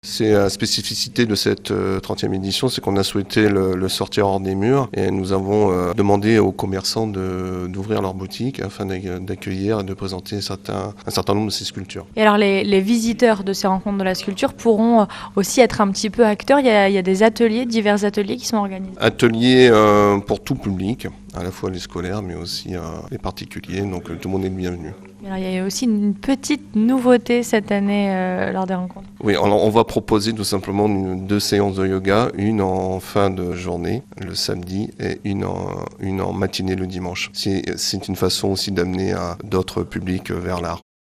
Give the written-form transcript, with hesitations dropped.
C'est la spécificité de cette 30e édition, c'est qu'on a souhaité le sortir hors des murs et nous avons demandé aux commerçants d'ouvrir leur boutique afin d'accueillir et de présenter un certain nombre de ces sculptures. Et alors les visiteurs de ces rencontres de la sculpture pourront aussi être un petit peu acteurs. Il y a des ateliers, divers ateliers qui sont organisés. Ateliers pour tout public, à la fois les scolaires mais aussi les particuliers, donc tout le monde est le bienvenu. Alors, il y a aussi une petite nouveauté cette année lors des rencontres. Oui, on va proposer tout simplement 2 séances de yoga, une en fin de journée, le samedi, et une en matinée le dimanche. C'est une façon aussi d'amener d'autres publics vers l'art.